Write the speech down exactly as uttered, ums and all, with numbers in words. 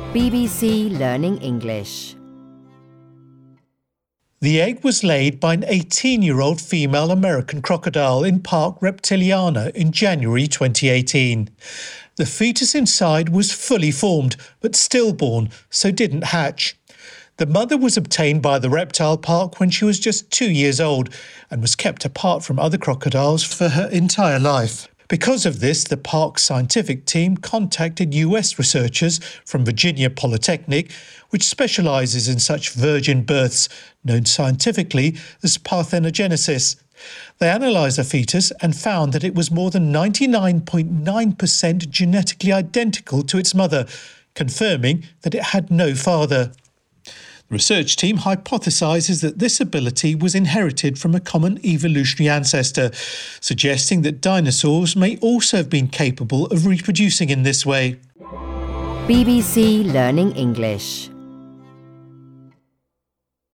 B B C Learning English. The egg was laid by an eighteen-year-old female American crocodile in Park Reptiliana in January twenty eighteen. The fetus inside was fully formed but stillborn, so didn't hatch. The mother was obtained by the reptile park when she was just two years old and was kept apart from other crocodiles for her entire life. Because of this, the park's scientific team contacted U S researchers from Virginia Polytechnic, which specialises in such virgin births, known scientifically as parthenogenesis. They analysed the fetus and found that it was more than ninety-nine point nine percent genetically identical to its mother, confirming that it had no father. The research team hypothesises that this ability was inherited from a common evolutionary ancestor, suggesting that dinosaurs may also have been capable of reproducing in this way. B B C Learning English.